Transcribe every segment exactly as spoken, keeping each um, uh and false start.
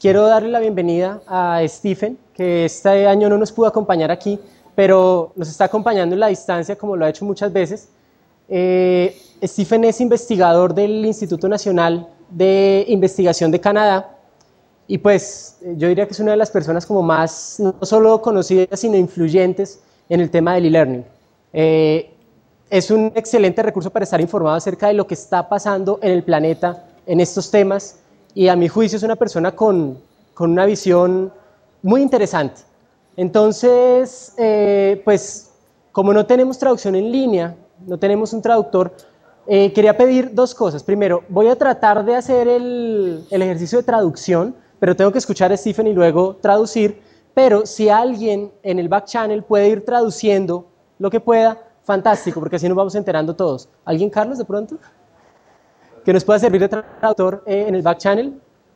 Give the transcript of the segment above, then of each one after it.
quiero darle la bienvenida a Stephen, que este año no nos pudo acompañar aquí, pero nos está acompañando en la distancia, como lo ha hecho muchas veces. Eh, Stephen es investigador del Instituto Nacional de Investigación de Canadá, y pues yo diría que es una de las personas como más, no solo conocidas, sino influyentes en el tema del e-learning. Eh, es un excelente recurso para estar informado acerca de lo que está pasando en el planeta en estos temas, y a mi juicio es una persona con, con una visión muy interesante. Entonces, eh, pues como no tenemos traducción en línea, no tenemos un traductor, eh, quería pedir dos cosas. Primero, voy a tratar de hacer el, el ejercicio de traducción, pero tengo que escuchar a Stephen y luego traducir, pero si alguien en el back channel puede ir traduciendo lo que pueda, fantástico, porque así nos vamos enterando todos. ¿Alguien, Carlos, de pronto? ¿Que nos pueda servir de traductor eh, en el back channel?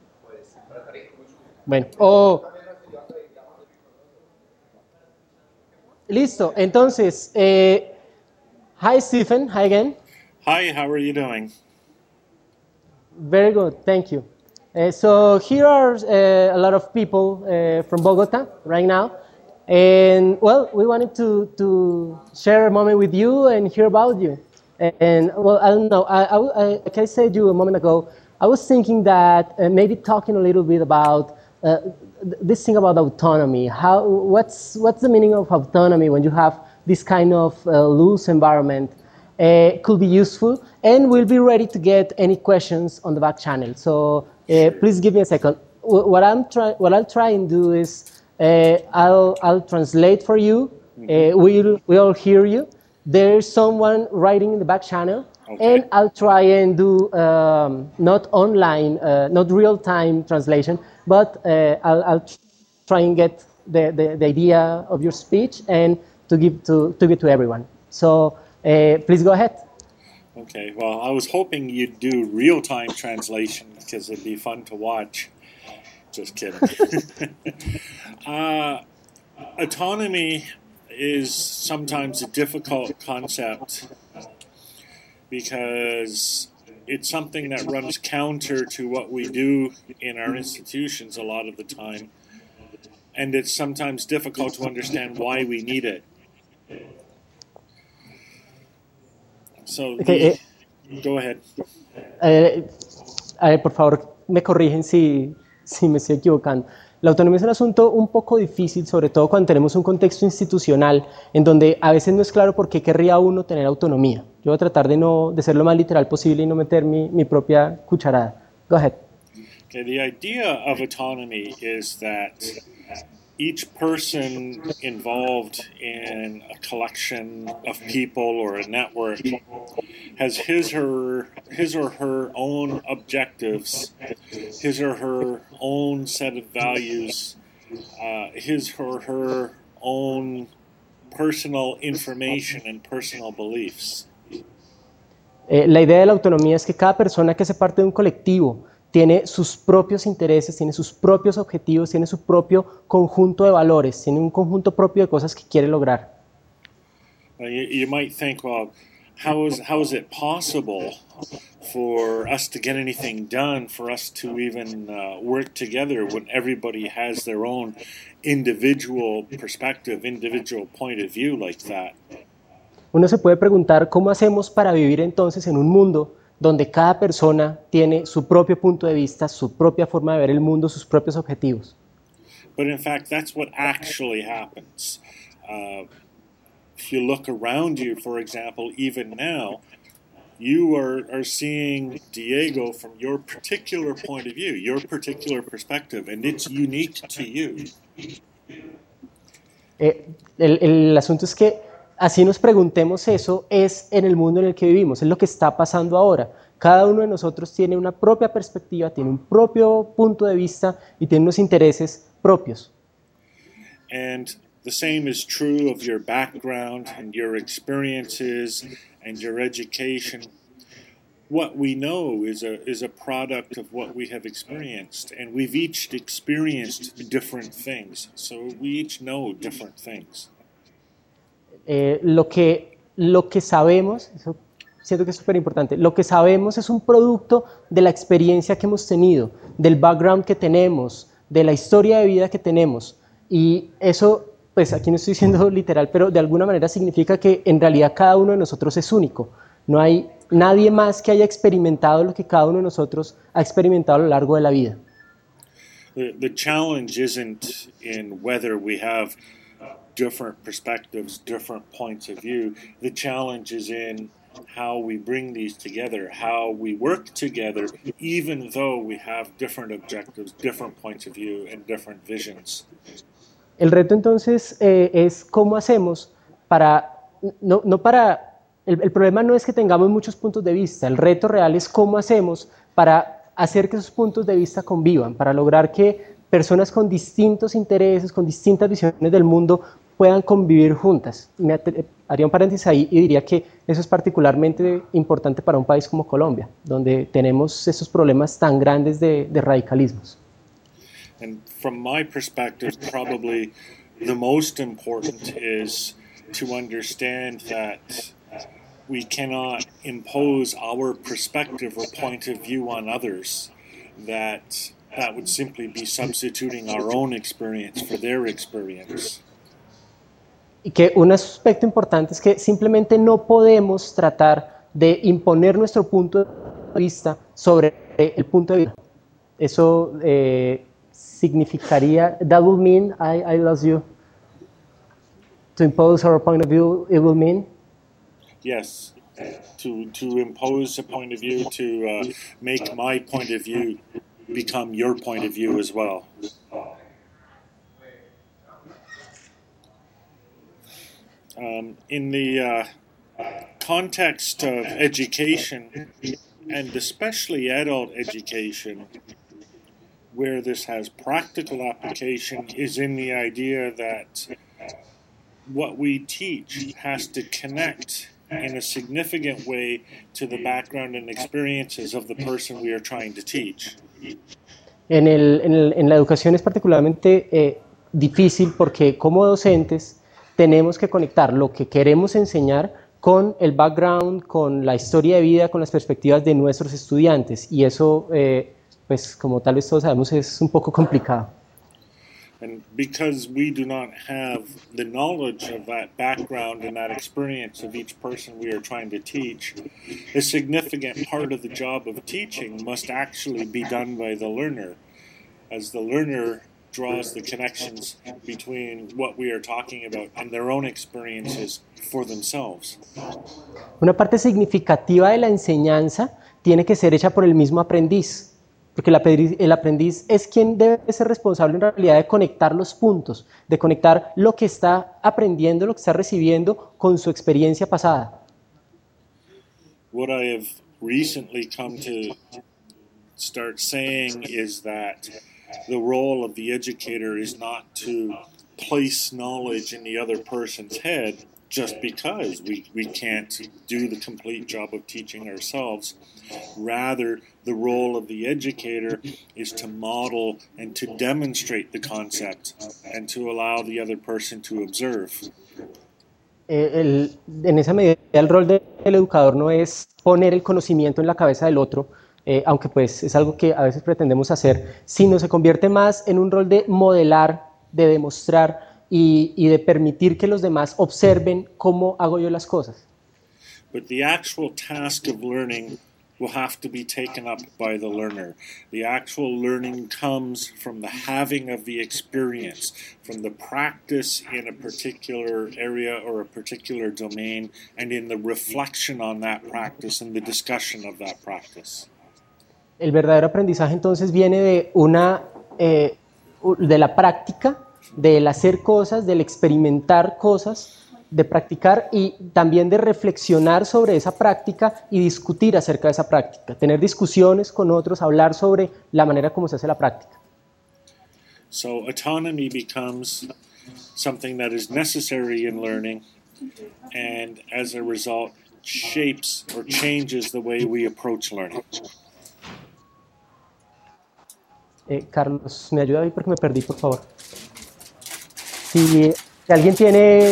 Bueno, o... Listo, entonces, eh, hi Stephen, hi again. Hi, how are you doing? Very good, thank you. Uh, so here are uh, a lot of people uh, from Bogota right now, and well, we wanted to, to share a moment with you and hear about you. And well, I don't know, I, I, I, like I said you a moment ago, I was thinking that uh, maybe talking a little bit about uh, this thing about autonomy. How, what's, what's the meaning of autonomy when you have this kind of uh, loose environment? Uh, could be useful, and we'll be ready to get any questions on the back channel. So uh, please give me a second. What I'm try, what I'll try and do is uh, I'll I'll translate for you. Uh, we'll we all hear you. There's someone writing in the back channel, okay. And I'll try and do um, not online, uh, not real-time translation, but uh, I'll, I'll try and get the, the, the idea of your speech and to give to to give to everyone. So. Uh, please go ahead. Okay, well, I was hoping you'd do real-time translation because it'd be fun to watch. Just kidding. uh, autonomy is sometimes a difficult concept because it's something that runs counter to what we do in our institutions a lot of the time, and it's sometimes difficult to understand why we need it. So, okay, eh, go ahead. Eh, a ver, por favor, me corrigen si, si me estoy equivocando. La autonomía es un asunto un poco difícil, sobre todo cuando tenemos un contexto institucional en donde a veces no es claro por qué querría uno tener autonomía. Yo voy a tratar de, no, de ser lo más literal posible y no meter mi, mi propia cucharada. Go ahead. Okay, the idea of autonomy is that each person involved in a collection of people or a network has his or his or her own objectives, his or her own set of values, uh, his or her own personal information and personal beliefs. Eh, la idea de la autonomía es que cada persona que hace parte de un colectivo tiene sus propios intereses, tiene sus propios objetivos, tiene su propio conjunto de valores, tiene un conjunto propio de cosas que quiere lograr. Uh, you, you might think, well, how is, how is it possible for us to get anything done, for us to even uh, work together when everybody has their own individual perspective, individual point of view like that? Uno se puede preguntar cómo hacemos para vivir entonces en un mundo donde cada persona tiene su propio punto de vista, su propia forma de ver el mundo, sus propios objetivos. But in fact, that's what actually happens. Uh, if you look around you, for example, even now, you are, are seeing Diego from your particular point of view, your particular perspective, and it's unique to you. Eh, el, el asunto es que así nos preguntemos eso, es en el mundo en el que vivimos, es lo que está pasando ahora. Cada uno de nosotros tiene una propia perspectiva, tiene un propio punto de vista y tiene unos intereses propios. And the same is true of your background and your experiences and your education. What we know is a is a product of what we have experienced, and we've each experienced different things, so we each know different things. Eh, lo que, lo que sabemos, eso siento que es súper importante, lo que sabemos es un producto de la experiencia que hemos tenido, del background que tenemos, de la historia de vida que tenemos. Y eso, pues aquí no estoy diciendo literal, pero de alguna manera significa que en realidad cada uno de nosotros es único. No hay nadie más que haya experimentado lo que cada uno de nosotros ha experimentado a lo largo de la vida. The, the challenge isn't in whether we have different perspectives, different points of view. The challenge is in how we bring these together, how we work together, even though we have different objectives, different points of view, and different visions. El reto entonces eh, es cómo hacemos para, no, no para, el, el problema no es que tengamos muchos puntos de vista, el reto real es cómo hacemos para hacer que esos puntos de vista convivan, para lograr que personas con distintos intereses, con distintas visiones del mundo puedan convivir juntas. Me haría un paréntesis ahí y diría que eso es particularmente importante para un país como Colombia, donde tenemos esos problemas tan grandes de, de radicalismos. And from my perspective, probably the most important is to understand that we cannot impose our perspective or point of view on others, that that would simply be substituting our own experience for their experience. Y que un aspecto importante es que simplemente no podemos tratar de imponer nuestro punto de vista sobre el punto de vista. Eso eh, significaría, that would mean, I, I lost you, to impose our point of view, it will mean? Yes, to, to impose a point of view, to uh, make my point of view become your point of view as well. Um, in the uh, context of education, and especially adult education, where this has practical application is in the idea that what we teach has to connect in a significant way to the background and experiences of the person we are trying to teach. En, el, en, el, en la educación es particularmente eh, difícil porque como docentes tenemos que conectar lo que queremos enseñar con el background, con la historia de vida, con las perspectivas de nuestros estudiantes, y eso, eh, pues como tal vez todos sabemos, es un poco complicado. And because we do not have the knowledge of that background and that experience of each person we are trying to teach, a significant part of the job of teaching must actually be done by the learner, as the learner draws the connections between what we are talking about and their own experiences for themselves. Una parte significativa de la enseñanza tiene que ser hecha por el mismo aprendiz, porque el aprendiz, el aprendiz es quien debe ser responsable en realidad de conectar los puntos, de conectar lo que está aprendiendo, lo que está recibiendo con su experiencia pasada. What I have recently come to start saying is that the role of the educator is not to place knowledge in the other person's head just because we, we can't do the complete job of teaching ourselves. Rather, the role of the educator is to model and to demonstrate the concept and to allow the other person to observe. Eh, el, en esa medida, el rol del educador no es poner el conocimiento en la cabeza del otro, eh, aunque pues es algo que a veces pretendemos hacer, sino se convierte más en un rol de modelar, de demostrar y, y de permitir que los demás observen cómo hago yo las cosas. But the actual task of learning will have to be taken up by the learner. The actual learning comes from the having of the experience, from the practice in a particular area or a particular domain, and in the reflection on that practice and the discussion of that practice. El verdadero aprendizaje entonces viene de, una, eh, de la práctica, del hacer cosas, del experimentar cosas, de practicar y también de reflexionar sobre esa práctica y discutir acerca de esa práctica, tener discusiones con otros, hablar sobre la manera como se hace la práctica. So autonomy becomes something that is necessary in learning and as a result shapes or changes the way we approach learning. Eh, Carlos, ¿me ayuda ahí porque me perdí, por favor? Si, si alguien tiene...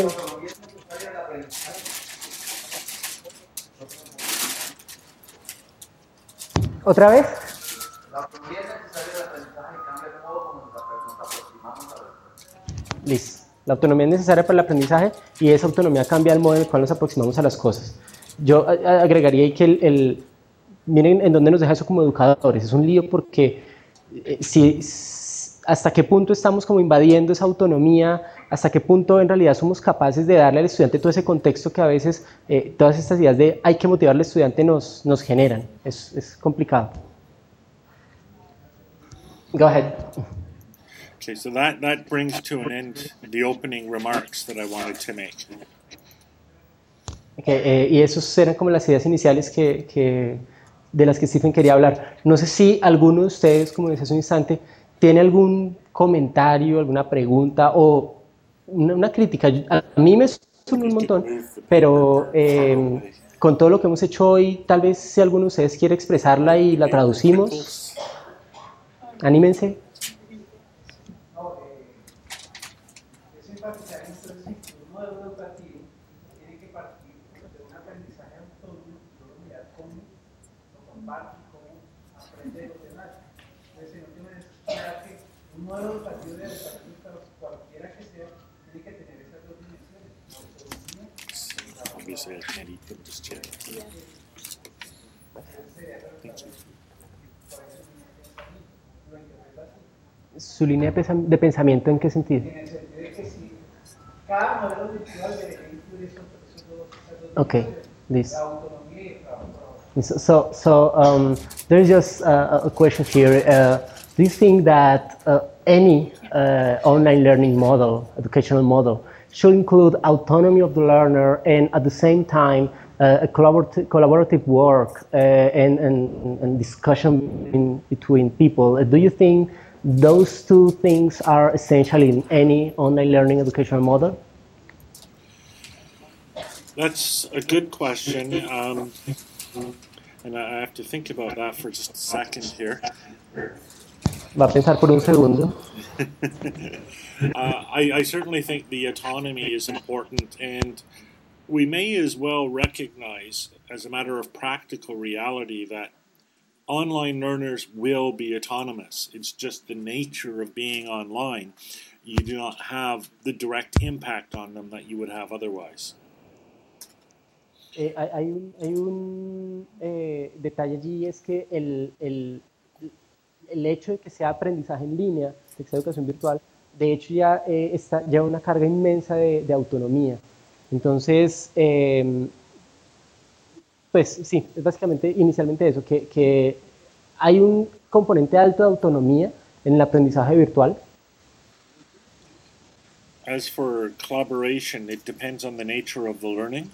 ¿Otra vez? La autonomía es necesaria del aprendizaje y cambia el modo como Listo. La autonomía es necesaria para el aprendizaje y esa autonomía cambia el modo en el cual nos aproximamos a las cosas. Yo agregaría ahí que el, el miren en dónde nos deja eso como educadores. Es un lío porque eh, si, hasta qué punto estamos como invadiendo esa autonomía, hasta qué punto en realidad somos capaces de darle al estudiante todo ese contexto que a veces eh, todas estas ideas de hay que motivar al estudiante nos, nos generan. Es, es complicado. Go ahead. Okay, so that, that brings to an end the opening remarks that I wanted to make. Okay, eh, y esas eran como las ideas iniciales que, que, de las que Stephen quería hablar. No sé si alguno de ustedes, como decía hace un instante, tiene algún comentario, alguna pregunta o una, una crítica. A mí me suena un montón, pero eh, con todo lo que hemos hecho hoy, tal vez si alguno de ustedes quiere expresarla y la traducimos, anímense. Modelo educativo de educación para cualquiera que sea, tiene que tener esas dos dimensiones, autonomía. Obviously, I can't eat them just yet. ¿Su línea de pensamiento en qué sentido? En el sentido de que si cada modelo virtual debería incluir esos, esos dos, esas dos Okay, dimensiones, this. la autonomía y el trabajo. So, so um, there's just uh, a question here. Uh, do you think that uh, any uh, online learning model, educational model, should include autonomy of the learner and at the same time uh, a collaborative, collaborative work uh, and, and, and discussion in, between people? Uh, do you think those two things are essential in any online learning educational model? That's a good question. Um, and I have to think about that for just a second here. Va a pensar por un segundo. uh, I, I certainly think the autonomy is important, and we may as well recognize, as a matter of practical reality, that online learners will be autonomous. It's just the nature of being online. You do not have the direct impact on them that you would have otherwise. Eh, hay un, hay un eh, detalle allí, es que el, el, el hecho de que sea aprendizaje en línea, de que sea educación virtual, de hecho ya eh, está, lleva una carga inmensa de, de autonomía. Entonces, eh, pues sí, es básicamente inicialmente eso, que, que hay un componente alto de autonomía en el aprendizaje virtual. As for collaboration, it depends on the nature of the learning.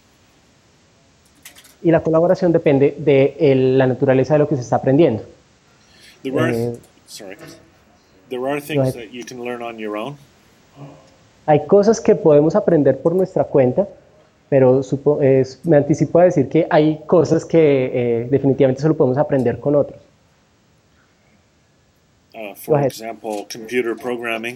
Y la colaboración depende de el, la naturaleza de lo que se está aprendiendo. There are, Eh, sorry. There are things that you can learn on your own. Hay cosas que podemos aprender por nuestra cuenta, pero supo, eh, me anticipo a decir que hay cosas que eh, definitivamente solo podemos aprender con otros. Uh, for example, computer programming.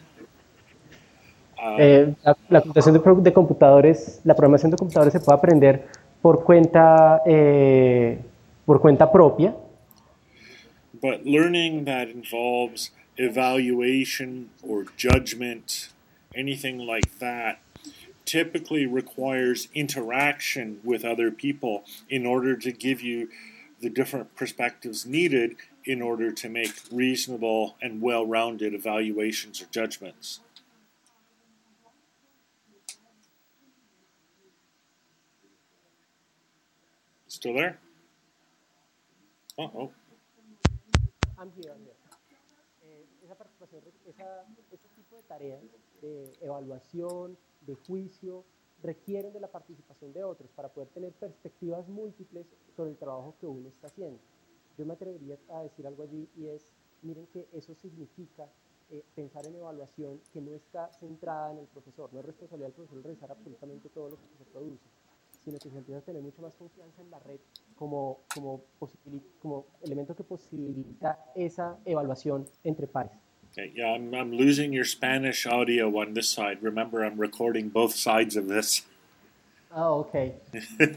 Uh, eh, la, la computación de, de computadores, la programación de computadores se puede aprender por cuenta, eh, por cuenta propia. But learning that involves evaluation or judgment, anything like that, typically requires interaction with other people in order to give you the different perspectives needed in order to make reasonable and well-rounded evaluations or judgments. Still there? Uh-oh. I'm here, I'm here. Eh, esa participación, esa, ese tipo de tareas de evaluación, de juicio, requieren de la participación de otros para poder tener perspectivas múltiples sobre el trabajo que uno está haciendo. Yo me atrevería a decir algo allí y es, miren que eso significa eh, pensar en evaluación que no está centrada en el profesor, no es responsabilidad del profesor revisar absolutamente todo lo que se produce, sino que se empieza a tener mucho más confianza en la red como, como, como elemento que posibilita esa evaluación entre pares. Okay, yeah, I'm, I'm losing your Spanish audio on this side. Remember, I'm recording both sides of this. Oh, okay.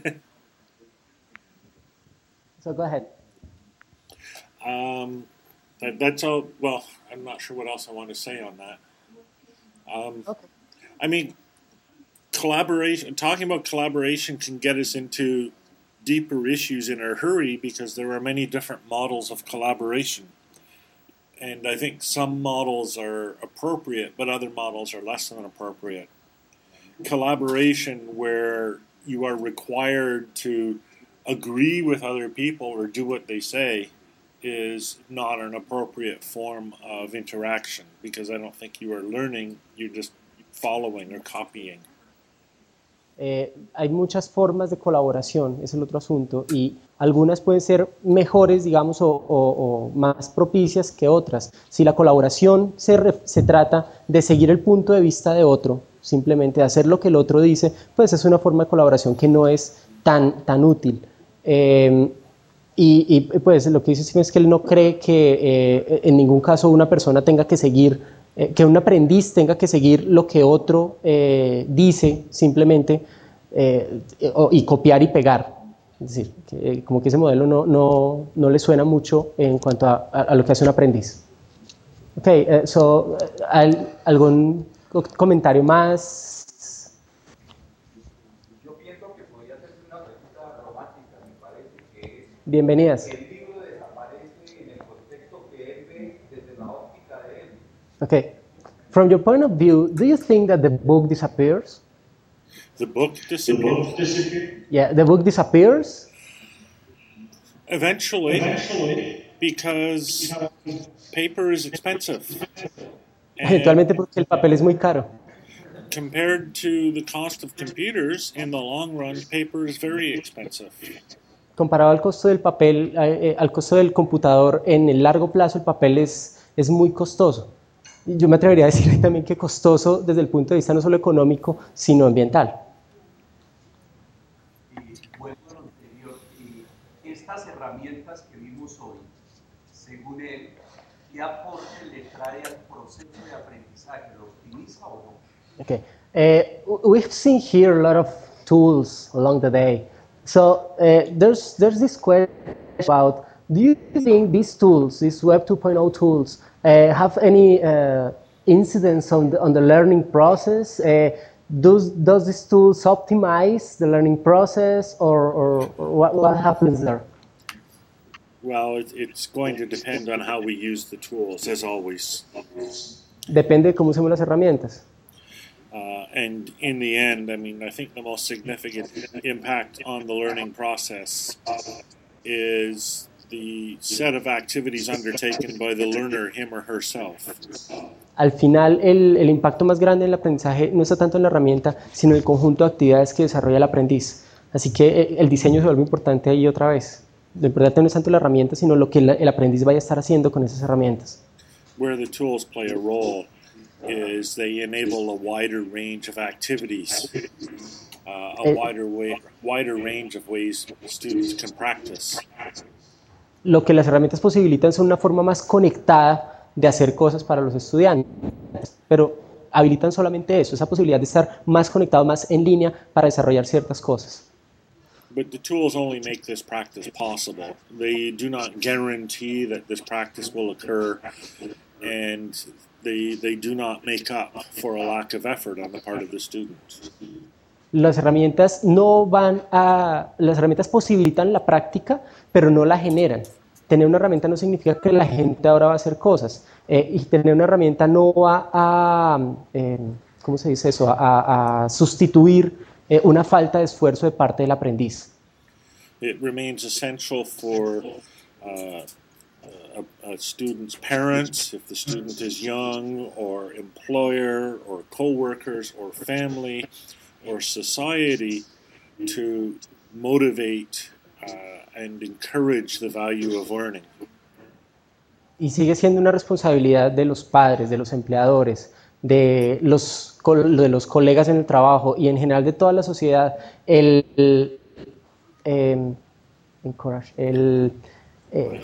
So go ahead. Um, that, that's all. Well, I'm not sure what else I want to say on that. Um, Okay. I mean, collaboration. Talking about collaboration can get us into deeper issues in a hurry because there are many different models of collaboration. And I think some models are appropriate, but other models are less than appropriate. Collaboration where you are required to agree with other people or do what they say is not an appropriate form of interaction because I don't think you are learning, you're just following or copying. Eh, hay muchas formas de colaboración, es el otro asunto, y algunas pueden ser mejores, digamos, o, o, o más propicias que otras. Si la colaboración se, re, se trata de seguir el punto de vista de otro, simplemente de hacer lo que el otro dice, pues es una forma de colaboración que no es tan, tan útil. Eh, y, y pues lo que dice Stephen es que él no cree que eh, en ningún caso una persona tenga que seguir Eh, que un aprendiz tenga que seguir lo que otro eh, dice simplemente eh, y copiar y pegar. Es decir, que, como que ese modelo no, no, no le suena mucho en cuanto a, a, a lo que hace un aprendiz. Ok, uh, so, uh, ¿algún comentario más? Yo pienso que podría ser una pregunta romántica, me parece, que es... Bienvenidas. El libro desaparece en el contexto que él ve desde la óptica de él. Okay. From your point of view, do you think that the book disappears? The book disappeared? Yeah, the book disappears? Eventually, Eventually. Because paper is expensive. Eventualmente porque el papel es muy caro. Compared to the cost of computers, in the long run, paper is very expensive. Comparado al costo del papel, eh, al costo del computador, en el largo plazo el papel es, es muy costoso. Yo me atrevería a decir también que costoso desde el punto de vista no solo económico, sino ambiental. Y vuelvo a lo anterior, y estas herramientas que vimos hoy, según él, ¿qué aporte le trae al proceso de aprendizaje? ¿Lo optimiza o no? Okay. Uh, we've seen here a lot of tools along the day. So uh, there's, there's this question about, do you think these tools, these Web two point oh tools, uh, have any uh, incidence on the, on the learning process? Uh, does, does these tools optimize the learning process, or, or, or what, what happens there? Well, it, it's going to depend on how we use the tools, as always. Depende de cómo usemos las herramientas. Uh, and in the end, I mean, I think the most significant impact on the learning process is the set of activities undertaken by the learner, him or herself. Al final, el, el impacto más grande en el aprendizaje no está tanto en la herramienta, sino en el conjunto de actividades que desarrolla el aprendiz. Así que el diseño se vuelve importante ahí otra vez. Lo importante no es tanto la herramienta, sino lo que el, el aprendiz vaya a estar haciendo con esas herramientas. Where the tools play a role is they enable a wider range of activities, uh, a wider way, wider range of ways students can practice. Lo que las herramientas posibilitan son una forma más conectada de hacer cosas para los estudiantes, pero habilitan solamente eso, esa posibilidad de estar más conectados, más en línea para desarrollar ciertas cosas. But the tools only make this practice possible. They do not guarantee that this practice will occur, and they, they do not make up for a lack of effort on the part of the students. Las herramientas no van a, las herramientas posibilitan la práctica, pero no la generan. Tener una herramienta no significa que la gente ahora va a hacer cosas, eh, y tener una herramienta no va a, eh, ¿cómo se dice eso? A, a sustituir eh, una falta de esfuerzo de parte del aprendiz. It remains essential for uh, a, a student's parents, if the student is young, or employer, or co-workers, or family, or society, to motivate uh, and encourage the value of learning. Y sigue siendo una responsabilidad de los padres, de los empleadores, de los, de los colegas en el trabajo y en general de toda la sociedad el, el, eh, encourage, el eh,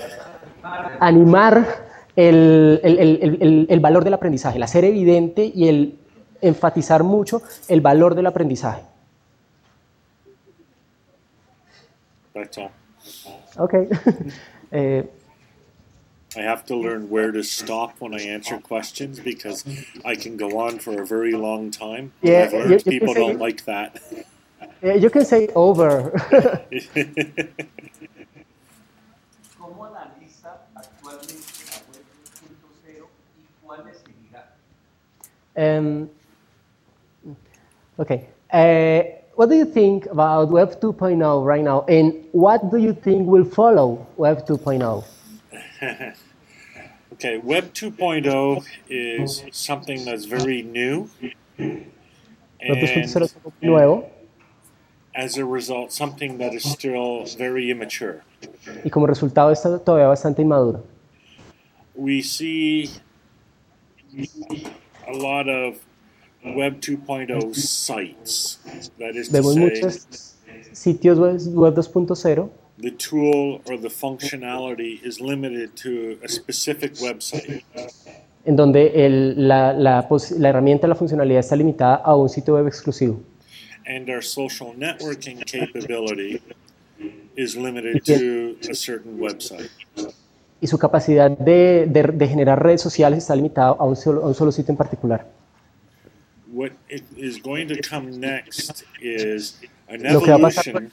animar el, el, el, el, el valor del aprendizaje, el hacer evidente y el enfatizar mucho el valor del aprendizaje. That's all. Okay. eh, I have to learn where to stop when I answer questions because I can go on for a very long time. But Yeah, I've learned you- you can people say- don't like that. Eh, you can say over. ¿Cómo analiza actualmente la web dos punto cero y cuáles seguirá? Um, okay. Uh, what do you think about Web two point oh right now, and what do you think will follow Web two point oh? Okay, Web two point oh is something that's very new. Web dos punto cero And es algo nuevo as a result, something that is still very immature. y como resultado está todavía bastante inmaduro. We see a lot of Web two point oh sites. That is to Vemos say, muchos sitios web web dos punto cero the tool or the functionality is limited to a specific website. en donde el- la, la pos- la herramienta, la funcionalidad está limitada a un sitio web exclusivo. And our social networking capability is limited to a certain website. Y su capacidad de, de- de generar redes sociales está limitada a un solo, a un solo sitio en particular. What it is going to come next is an Lo que va a pasar evolution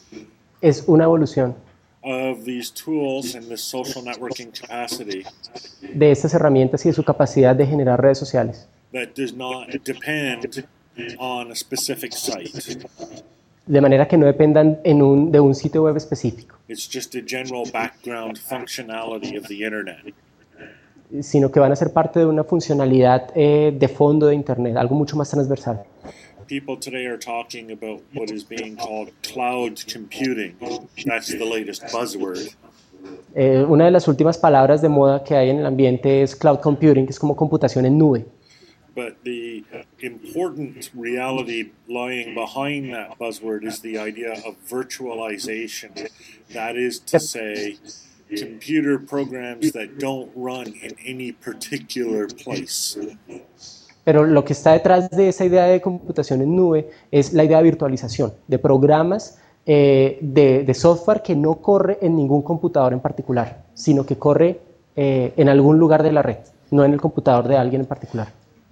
es una evolución of these tools and the social networking capacity de estas herramientas y de su capacidad de generar redes sociales, that does not depend on a specific site. de manera que no dependan en un, de un sitio web específico, It's just a general background functionality of the internet. sino que van a ser parte de una funcionalidad eh, de fondo de Internet, algo mucho más transversal. People today are talking about what is being called cloud computing. That's the latest buzzword. Eh, una de las últimas palabras de moda que hay en el ambiente es cloud computing, que es como computación en nube. But the important reality lying behind that buzzword is the idea of virtualization. That is to say, computer programs that don't run in any particular place. Pero lo que está detrás de esa idea de computación en nube es la idea de virtualización, de programas eh, de, de software que no corre en ningún computador en particular, sino que corre eh, en algún lugar de la red, no en el computador de alguien en particular.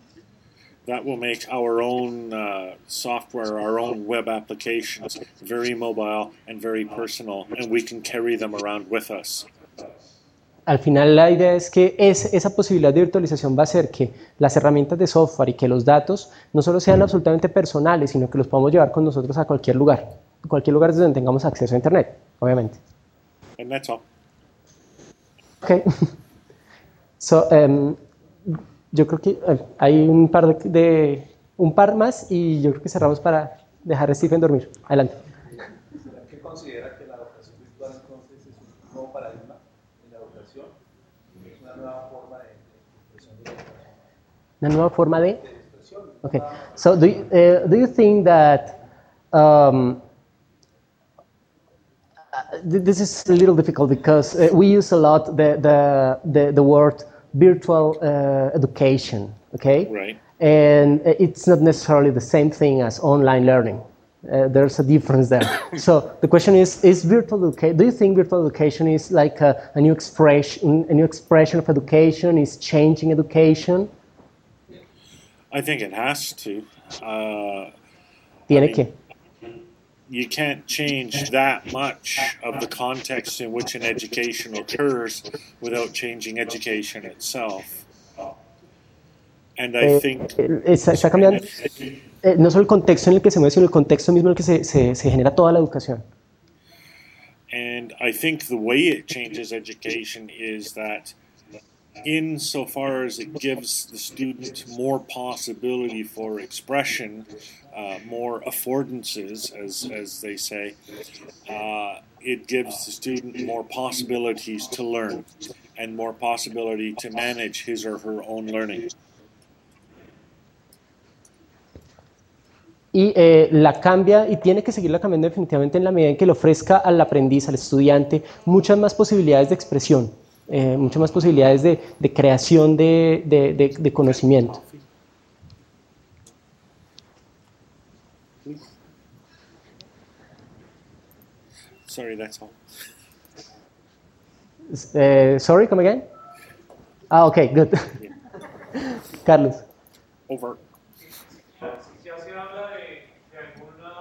That will make our own uh, software, our own web applications, very mobile and very personal, and we can carry them around with us. Al final la idea es que es, esa posibilidad de virtualización va a hacer que las herramientas de software y que los datos no solo sean absolutamente personales, sino que los podamos llevar con nosotros a cualquier lugar, cualquier lugar desde donde tengamos acceso a Internet, obviamente. And that's all. Okay. So, um, yo creo que eh, hay un par de, de- un par más y yo creo que cerramos para dejar a Stephen dormir. Adelante. ¿Será que considera que la educación virtual entonces es un nuevo paradigma en la educación? ¿Es una nueva forma de, de expresión de la educación? Una nueva forma de. De expresión, Okay. So, do you, uh, do you think that um, uh, th- this is a little difficult because uh, we use a lot the the the, the word virtual uh, education, okay? Right. And uh, it's not necessarily the same thing as online learning. Uh, there's a difference there. So the question is: Is virtual education? Do you think virtual education is like a, a new expression, a new expression of education? Is changing education? I think it has to. Uh, Tiene mean- que. you can't change that much of the context in which an education occurs without changing education itself. And I Eh, think eh, está, está cambiando eh, no solo el contexto en el que se mueve, sino el contexto mismo en el que se, se, se genera toda la educación. And I think the way it changes education is that insofar as it gives the student more possibility for expression, uh, more affordances, as, as they say, uh, it gives the student more possibilities to learn and more possibility to manage his or her own learning. Y eh, la cambia y tiene que seguirla cambiando definitivamente en la medida en que le ofrezca al aprendiz, al estudiante, muchas más posibilidades de expresión, eh, muchas más posibilidades de, de creación de, de, de, de conocimiento. Sorry, that's all. Eh, sorry, come again? Ah, okay, good. Carlos. Over. Si ya se habla de, de alguna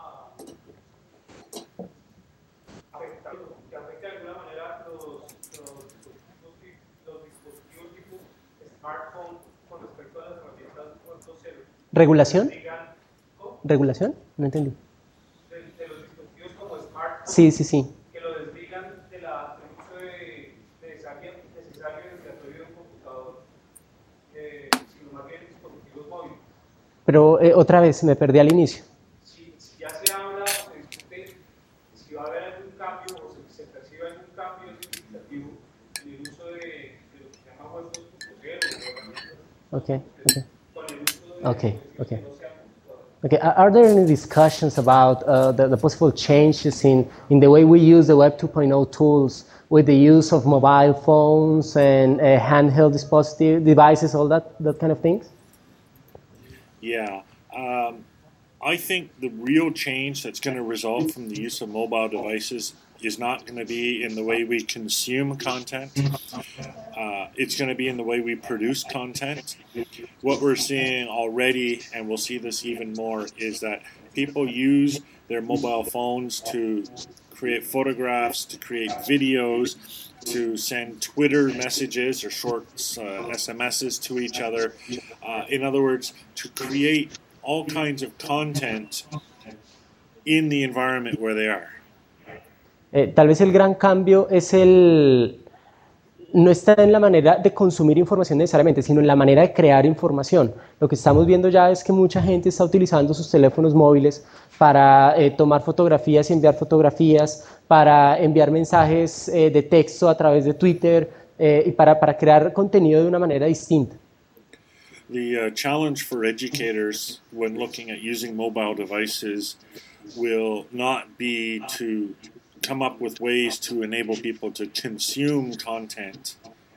afecta, que afecta de alguna manera los, los, dispositivos, los dispositivos tipo smartphone con respecto a las herramientas cuatro punto cero. ¿Regulación? ¿Regulación? No entendí. De, de los dispositivos como smartphone. Sí, sí, sí. Que lo desligan de la, del uso de, necesario, necesario y obligatorio de un computador, eh, sino más bien dispositivos móviles. Pero eh, otra vez, me perdí al inicio. Si, si ya se habla, se discute si va a haber algún cambio o se, se percibe algún cambio significativo en el uso de, de lo que se llama web dos punto cero o herramientas Okay, okay. con el uso de Okay, de okay. que no sean computadores. Okay, are are there any discussions about uh, the, the possible changes in, in the way we use the Web two point oh tools with the use of mobile phones and uh, handheld dispositive devices, all that, that kind of things? Yeah. Um, I think the real change that's going to result from the use of mobile devices is not going to be in the way we consume content. Uh, it's going to be in the way we produce content. What we're seeing already, and we'll see this even more, is that people use their mobile phones to create photographs, to create videos, to send Twitter messages or short uh, S M Ses to each other. Uh, in other words, to create all kinds of content in the environment where they are. Eh, tal vez el gran cambio es el... no está en la manera de consumir información necesariamente, sino en la manera de crear información. Lo que estamos viendo ya es que mucha gente está utilizando sus teléfonos móviles para eh, tomar fotografías y enviar fotografías, para enviar mensajes eh, de texto a través de Twitter eh, y para, para crear contenido de una manera distinta. The uh, challenge for educators when looking at using mobile devices will not be to come up with ways to enable people to consume content.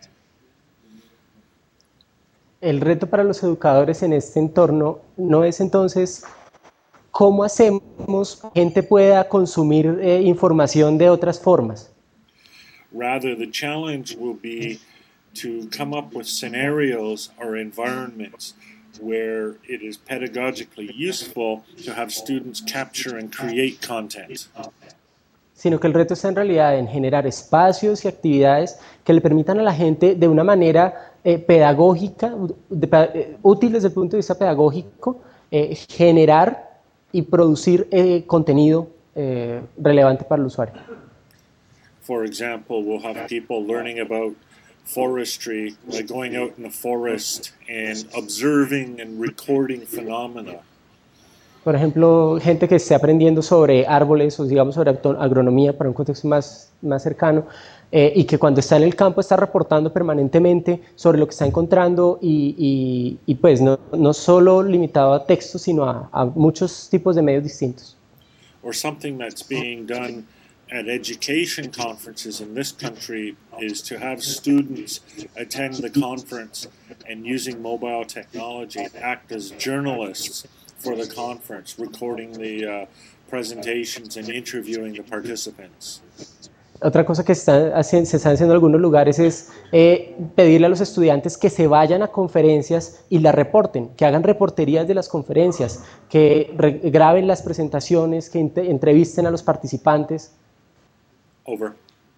El reto para los educadores en este entorno no es entonces cómo hacemos que la gente pueda consumir eh, información de otras formas. Rather, the challenge will be to come up with scenarios or environments where it is pedagogically useful to have students capture and create content. Sino que el reto está en realidad en generar espacios y actividades que le permitan a la gente de una manera eh, pedagógica, de, eh, útil desde el punto de vista pedagógico, eh, generar y producir eh, contenido eh, relevante para el usuario. For example, we'll have people learning about forestry by going out in the forest and observing and recording phenomena. Por ejemplo, gente que esté aprendiendo sobre árboles o digamos sobre agronomía para un contexto más, más cercano eh, y que cuando está en el campo está reportando permanentemente sobre lo que está encontrando y, y, y pues no, no solo limitado a texto, sino a, a muchos tipos de medios distintos. Or something that's being done at education conferences in this country is to have students attend the conference and using mobile technology act as journalists for the conference, recording the uh, presentations and interviewing the participants. Otra cosa que está, se está haciendo en algunos lugares es eh, pedirle a los estudiantes que se vayan a conferencias y las reporten, que hagan reporterías de las conferencias, que graben las presentaciones, que entrevisten a los participantes. Over.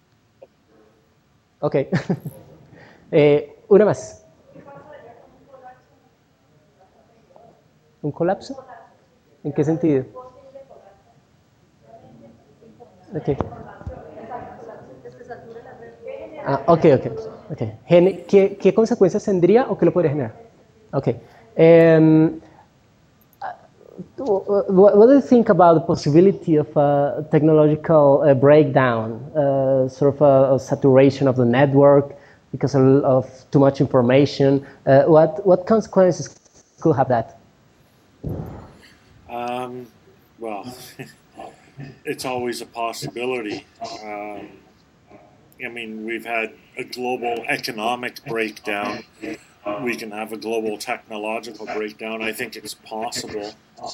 Ok. eh, una más. ¿Un colapso? ¿En qué sentido? Okay. Ah, ok, ok. okay. ¿Qué, ¿Qué consecuencias tendría o qué lo podría generar? Ok. Um, what, what do you think about the possibility of a technological uh, breakdown, uh, sort of a, a saturation of the network because of, of too much information? Uh, what, what consequences could have that? Um, well, it's always a possibility. Um, I mean, we've had a global economic breakdown. We can have a global technological breakdown. I think it's possible.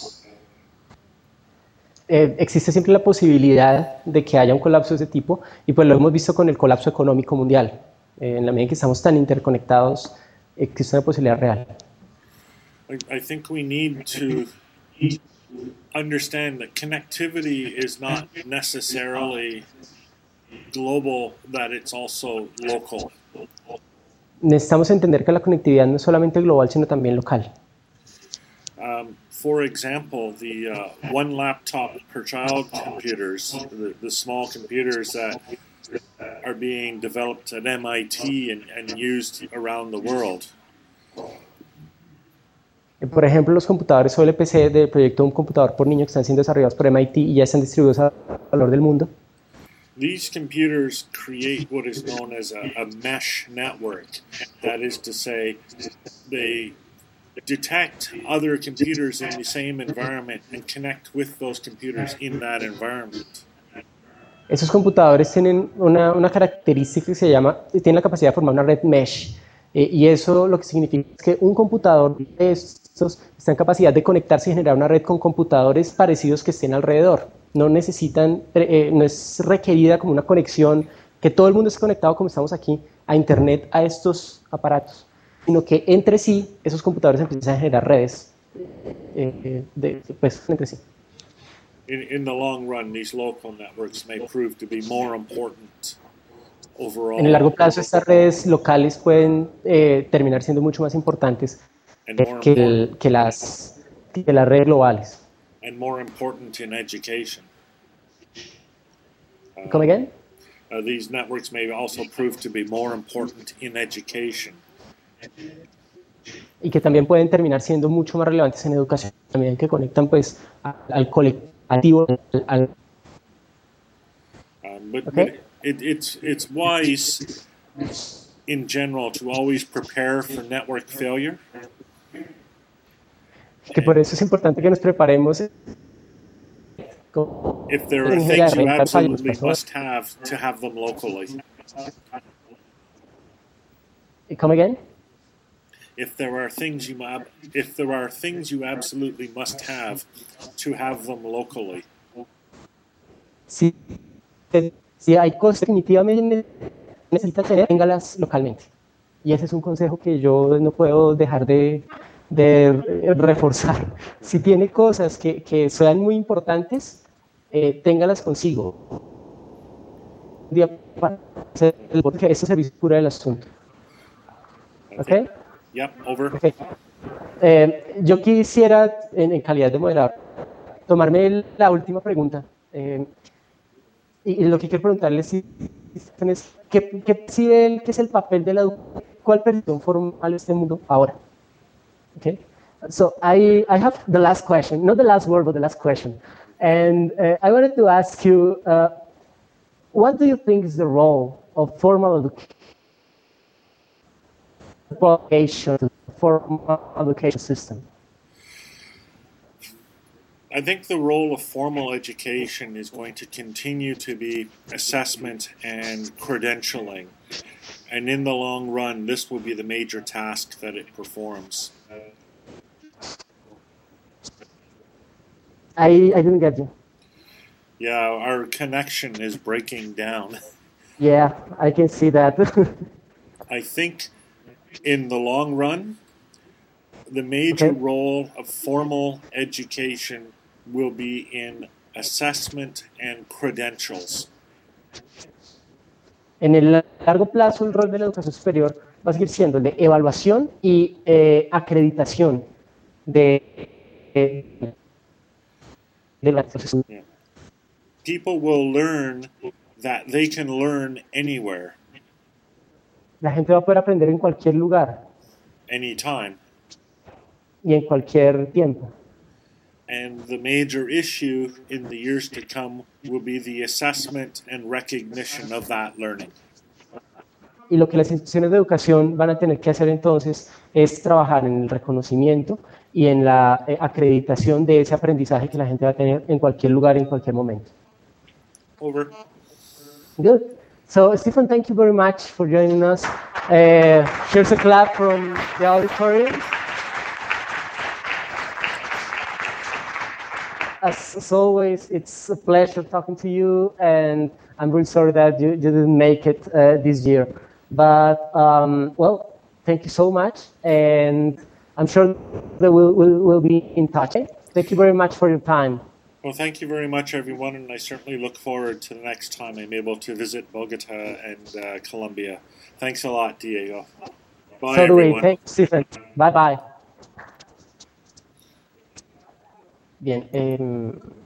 Eh, existe siempre la posibilidad de que haya un colapso de ese tipo y pues lo hemos visto con el colapso económico mundial. Eh, en la medida en que estamos tan interconectados, existe una posibilidad real. I, I think we need to understand that connectivity is not necessarily global, that it's also local. Necesitamos entender que la conectividad no es solamente global, sino también local. Um, for example, the uh, one laptop per child computers, the, the small computers that are being developed at M I T and, and used around the world. Por ejemplo, los computadores O L P C del proyecto Un Computador por Niño que están siendo desarrollados por M I T y ya están distribuidos alrededor del mundo. These computers create what is known as a, a mesh network. That is to say, they detect other computers in the same environment and connect with those computers in that environment. Esos computadores tienen una, una característica que se llama, tienen la capacidad de formar una red mesh. Eh, y eso lo que significa es que un computador de estos está en capacidad de conectarse y generar una red con computadores parecidos que estén alrededor. No necesitan, eh, no es requerida como una conexión, que todo el mundo esté conectado como estamos aquí, a internet, a estos aparatos, sino que entre sí, esos computadores empiezan a generar redes, eh, de, pues, entre sí. In, in the long run, these local networks may prove to be more important overall. En el largo plazo, estas redes locales pueden eh, terminar siendo mucho más importantes and eh, more que, important, el, que, las, que las redes globales. and more important in education. Uh, Come again? Uh, these networks may also prove to be more important in education. Y que también pueden terminar siendo mucho más relevantes en educación, también que conectan pues al, al colectivo. Al, Um, but Okay. but it, it's it's wise in general to always prepare for network failure. que por eso es importante que nos preparemos. If there are things you absolutely must have, to have them locally. Come again? If there are things you ab- if there are things you absolutely must have, to have them locally. Si, si hay cosas que definitivamente necesitas tener, téngalas localmente. Y ese es un consejo que yo no puedo dejar de, de reforzar. Si tiene cosas que, que sean muy importantes, eh, téngalas consigo. Un día para hacer el porque ese servicio cura el asunto. ¿Ok? Yep, over. Okay. Eh, yo quisiera, en, en calidad de moderador, tomarme el, la última pregunta. Eh, y, y lo que quiero preguntarles es, ¿qué, qué si él, qué es el papel de la educación? ¿Cuál percepción formal de este mundo ahora? Okay. So I, I have the last question, not the last word, but the last question. And uh, I wanted to ask you, uh, what do you think is the role of formal education? Education, formal education system? I think the role of formal education is going to continue to be assessment and credentialing. And in the long run, this will be the major task that it performs. I, I didn't get you. Yeah, our connection is breaking down. Yeah, I can see that. I think in the long run, the major Okay. role of formal education will be in assessment and credentials. En el largo plazo, el rol de la educación superior va a seguir siendo el de evaluación y eh, acreditación de, de, de la educación. People will learn that they can learn anywhere, La gente va a poder aprender en cualquier lugar anytime. y en cualquier tiempo. And the major issue in the years to come will be the assessment and recognition of that learning. Y lo que las instituciones de educación van a tener que hacer entonces es trabajar en el reconocimiento y en la eh, acreditación de ese aprendizaje que la gente va a tener en cualquier lugar, en cualquier momento. Over. Good. So, Stephen, thank you very much for joining us. Uh, here's a clap from the auditorium. As, as always, it's a pleasure talking to you, and I'm really sorry that you, you didn't make it uh, this year. But, um, well, thank you so much. And I'm sure that we'll, we'll, we'll be in touch. Thank you very much for your time. Well, thank you very much, everyone, and I certainly look forward to the next time I'm able to visit Bogota and uh, Colombia. Thanks a lot, Diego. Bye, So do we. everyone. Thanks, Stephen. Bye, bye. Bien. Eh,